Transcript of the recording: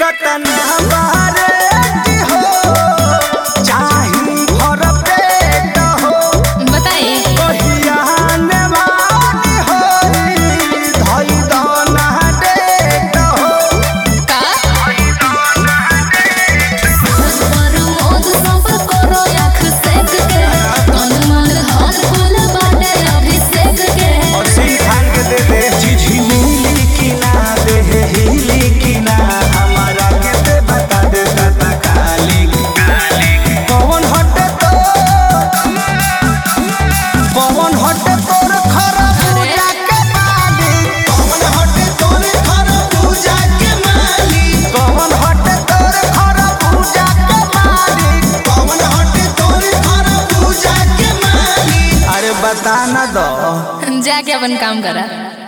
कतना बारे की हो चाही भर पेट हो बताइए कहिया ने वाली हो धई दाना डेट हो का पर मोद सब करो आँख सेक के तन मन हाथ फूल बाटे अभिषेक के और सिंह खान के दे दे चिझी मिली की ना दे हिली की ना हमारा के दे बता दे ता खाली कौन हटे तो कौन हटे तोर खरबूजा के मालिक कौन हटे तोर खरबूजा के मालिक कौन हटे तोर खरबूजा के मालिक कौन हटे तोर खरबूजा के मालिक अरे बता ना दो जाके अपन काम करा।